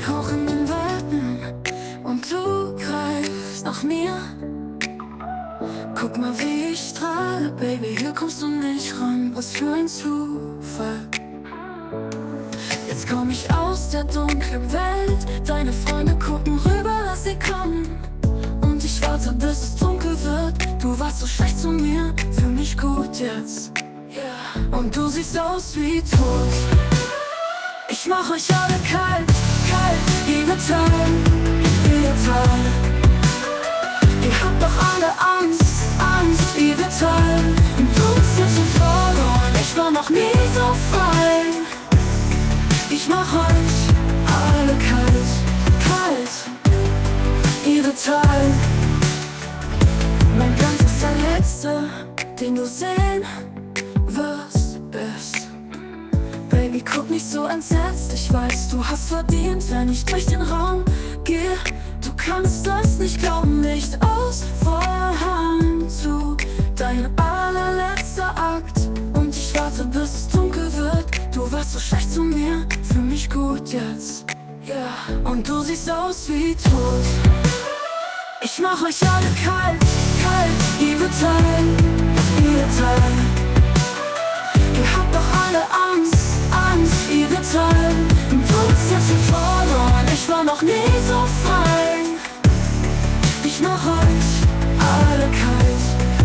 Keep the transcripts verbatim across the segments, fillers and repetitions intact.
tauchen in Welten und du greifst nach mir. Guck mal, wie ich strahle, Baby, hier kommst du nicht ran. Was für ein Zufall. Jetzt komm ich aus der dunklen Welt. Deine Freunde gucken rüber, lass sie kommen. Und ich warte, bis es dunkel wird. Du warst so schlecht zu mir, für mich gut jetzt. Yeah. Und du siehst aus wie tot. Ich mach euch alle kalt, kalt. Ihr teilen, ihr teilen. Ihr habt doch alle Angst, Angst. Ihr teilen. Und du bist jetzt so verloren. Ich war noch nie so frei. Ich mach euch alle kalt, kalt. Ihr teilen. Mein Glanz ist der letzte, den du sehen wirst, bist. Baby, guck nicht so entsetzt. Ich weiß, du hast verdient, wenn ich durch den Raum gehe. Du kannst das nicht glauben, nicht aus Vorhang zu. Dein allerletzter Akt. Und ich warte, bis es dunkel wird. Du warst so schlecht zu mir, für mich gut jetzt. Yeah. Und du siehst aus wie tot. Ich mach euch alle kalt, kalt. Ihr teilen, ihr teilen. Ihr habt doch alle Angst, Angst. Ihr teilen. Und du bist jetzt so verloren. Ich war noch nie so frei. Ich mach euch alle kalt,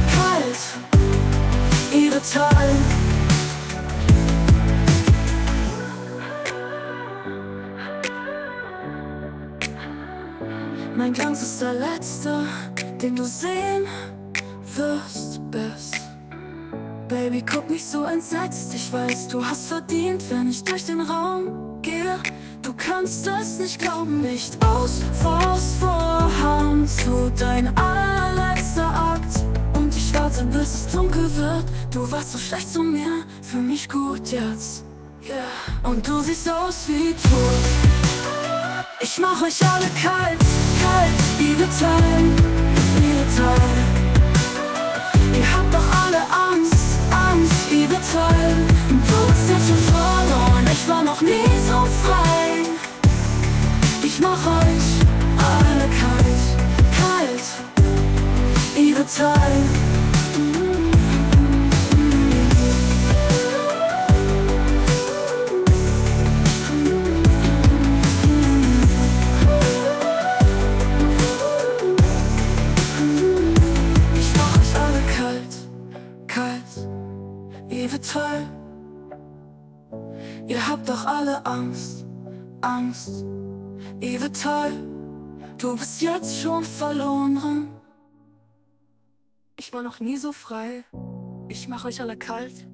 kalt. Ihr teilen. Mein Glanz ist der letzte, den du sehen wirst, bist. Baby, guck nicht so entsetzt. Ich weiß, du hast verdient, wenn ich durch den Raum gehe. Du kannst es nicht glauben, nicht aus Vorhang zu. Dein allerletzter Akt. Und ich warte, bis es dunkel wird. Du warst so schlecht zu mir, für mich gut jetzt. Yeah. Und du siehst aus wie tot. Ich mach euch alle kalt, kalt. Ihr teilen, ihr teilen. Ihr habt doch alle Angst, Angst. Ihr teilen. Und du bist jetzt so verloren. Ich war noch nie so frei. Ich mach euch alle kalt, kalt. Ihr teilen. Ihr teilen. Ihr habt doch alle Angst, Angst. Ihr teilen. Du bist jetzt schon verloren. Ich war noch nie so frei. Ich mach euch alle kalt.